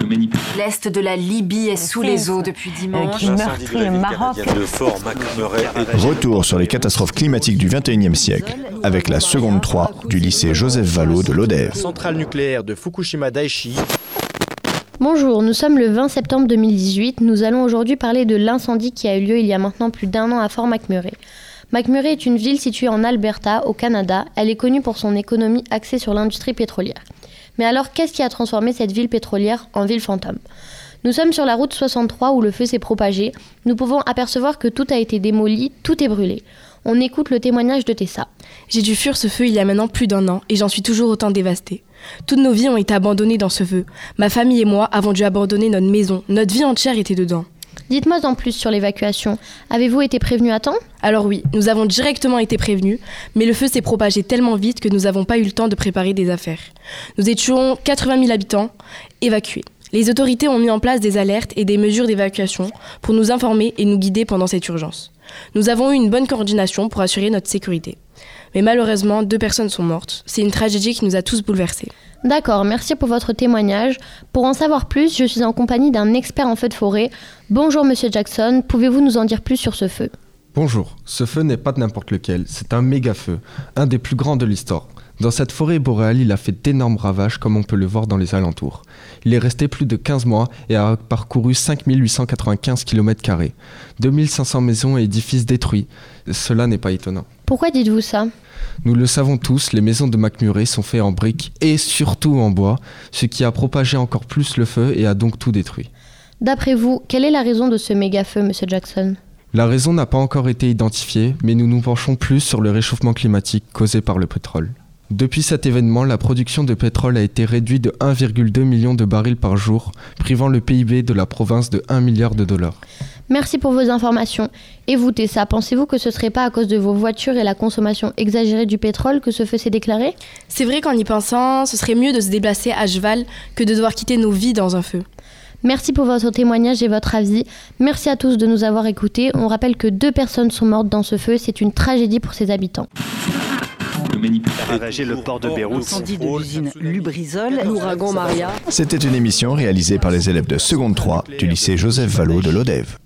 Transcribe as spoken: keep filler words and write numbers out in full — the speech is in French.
L'est de la Libye est sous les eaux depuis dimanche. Qui meurtrit le Maroc. Retour sur les catastrophes climatiques du vingt et unième siècle avec la seconde trois du lycée Joseph Vallot de l'Odève. Centrale nucléaire de Fukushima Daiichi. Bonjour, nous sommes le vingt septembre deux mille dix-huit. Nous allons aujourd'hui parler de l'incendie qui a eu lieu il y a maintenant plus d'un an à Fort McMurray. McMurray est une ville située en Alberta, au Canada. Elle est connue pour son économie axée sur l'industrie pétrolière. Mais alors, qu'est-ce qui a transformé cette ville pétrolière en ville fantôme ? Nous sommes sur la route soixante-trois où le feu s'est propagé. Nous pouvons apercevoir que tout a été démoli, tout est brûlé. On écoute le témoignage de Tessa. J'ai dû fuir ce feu il y a maintenant plus d'un an et j'en suis toujours autant dévastée. Toutes nos vies ont été abandonnées dans ce feu. Ma famille et moi avons dû abandonner notre maison. Notre vie entière était dedans. Dites-moi en plus sur l'évacuation. Avez-vous été prévenus à temps ? Alors oui, nous avons directement été prévenus, mais le feu s'est propagé tellement vite que nous n'avons pas eu le temps de préparer des affaires. Nous étions quatre-vingt mille habitants évacués. Les autorités ont mis en place des alertes et des mesures d'évacuation pour nous informer et nous guider pendant cette urgence. Nous avons eu une bonne coordination pour assurer notre sécurité. Mais malheureusement, deux personnes sont mortes. C'est une tragédie qui nous a tous bouleversés. D'accord, merci pour votre témoignage. Pour en savoir plus, je suis en compagnie d'un expert en feu de forêt. Bonjour Monsieur Jackson, pouvez-vous nous en dire plus sur ce feu ? Bonjour, ce feu n'est pas de n'importe lequel, c'est un méga feu, un des plus grands de l'histoire. Dans cette forêt boréale, il a fait d'énormes ravages comme on peut le voir dans les alentours. Il est resté plus de quinze mois et a parcouru cinq mille huit cent quatre-vingt-quinze kilomètres carrés. deux mille cinq cents maisons et édifices détruits. Cela n'est pas étonnant. Pourquoi dites-vous ça ? Nous le savons tous, les maisons de McMurray sont faites en briques et surtout en bois, ce qui a propagé encore plus le feu et a donc tout détruit. D'après vous, quelle est la raison de ce méga feu, Monsieur Jackson ? La raison n'a pas encore été identifiée, mais nous nous penchons plus sur le réchauffement climatique causé par le pétrole. Depuis cet événement, la production de pétrole a été réduite de un virgule deux million de barils par jour, privant le P I B de la province de un milliard de dollars. Merci pour vos informations. Et vous, Tessa, pensez-vous que ce serait pas à cause de vos voitures et la consommation exagérée du pétrole que ce feu s'est déclaré ? C'est vrai qu'en y pensant, ce serait mieux de se déplacer à cheval que de devoir quitter nos vies dans un feu. Merci pour votre témoignage et votre avis. Merci à tous de nous avoir écoutés. On rappelle que deux personnes sont mortes dans ce feu. C'est une tragédie pour ses habitants. Ravagé le port de Beyrouth. Incendie de l'usine Lubrizol, l'ouragan Maria. C'était une émission réalisée par les élèves de seconde trois du lycée Joseph Vallot de l'Odève.